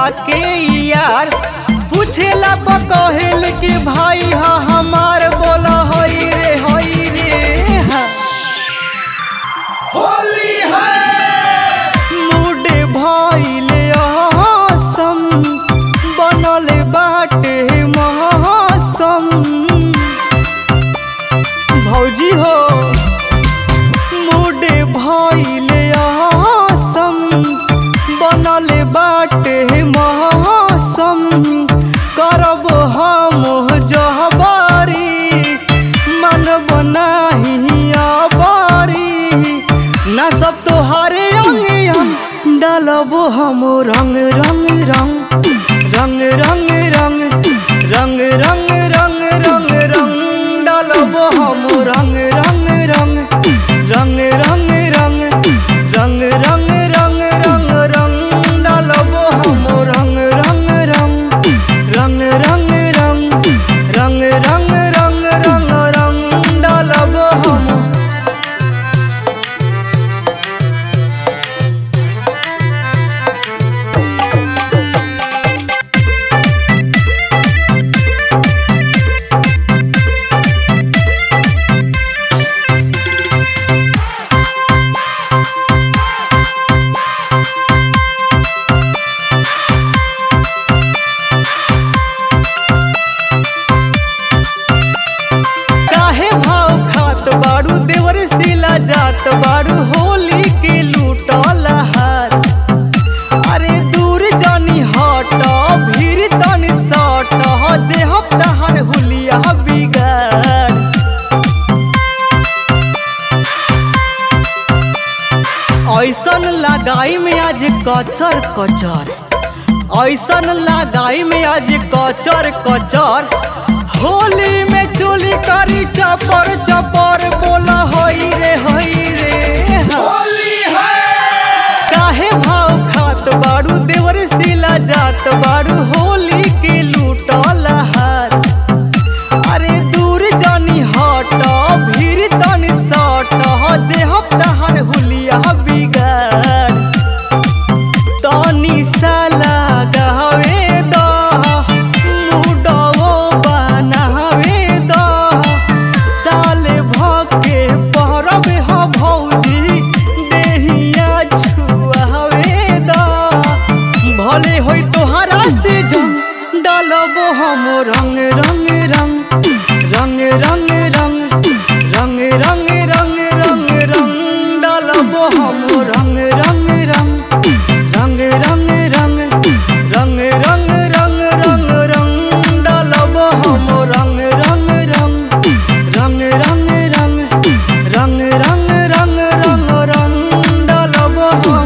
बोला के यार पूछेला पकहेल कि भाई हा हमार बोला होई रे हाँ। होली है मूड भइले असम बनल बाटे मौसम भौजी हो मूड भइले असम बनल बाटे मौसम करब हम जहबारी मन बनाही अबारी ना सब तोहारे अंग डालबो हम रंग रंग रंग रंग रंग रंग रंग रंग रंग रंग रंग डालबो हम रंग रंग रंग रंग रंग रंग रंग रंग रंग रंग रंग डालबो हम रंग रंग रंग रंग रंग रंग रंग रंग रंग रंग रंग डालबो हम। बारू देवर सिला जात बारू होली के लूटल हार अरे दूर जानी हट भीड़ तनी सट देह तहर हुलिया बिगाड़ ऐसन लगाई में आज कचर कचर ऐसन लगाई में आज कचर कचर होली में चोली करी चपर चपर बोला होई रे होली है काहे भाव खात बारू देवर सिला जात बारू होली के लूटल हार अरे दूर जानी हट भीड़ तनी सट देह तहर हुलिया बिगाड़ तनी साला गहवे भले होई तोहरा से जंग डालबो हम रंग रंग रंग रंग रंग रंग रंग रंग रंग रंग रंग डालबो हम रंग रंग रंग रंग रंग रंग रंग रंग रंग रंग रंग डालबो हम रंग रंग रंग रंग रंग रंग रंग रंग रंग रंग रंग डालबो हम।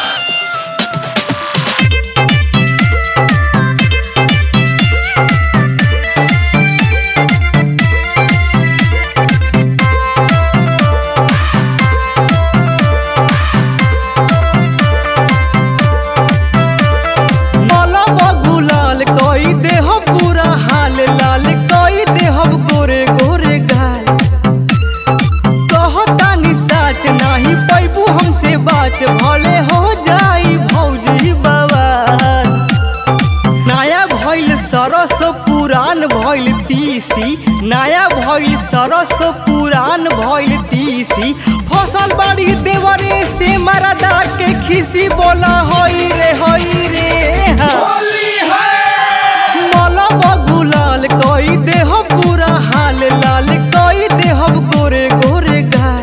भले हो जाई भौजी बवाल नया भइल सरस पुरान भइल तीसी नया भइल सरस पुरान भइल तीसी फसल बाड़ी देवरे से मरदा के खिसी बोला होई रे होली है मलब गुलाल कोई देह पूरा हाल लाल कोई देह गोरे गोरे गाल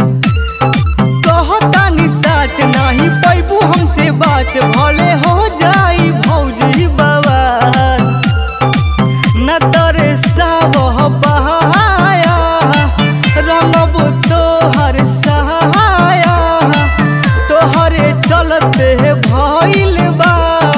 नहीं पैबू हमसे बाच भले हो जाई भौजी बवाल न तरे सावह बहाया रंगब तोहर सहाया तोहरे चलते भइल बा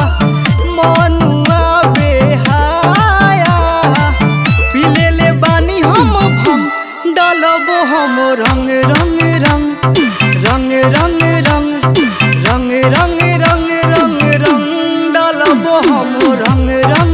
मनुआ बेहाया पिले ले बानी हम भम डालबो हम रंग रंग रंग रंग रंग रंग रंग रंग रंग रंग रंग डालबो हम रंग रंग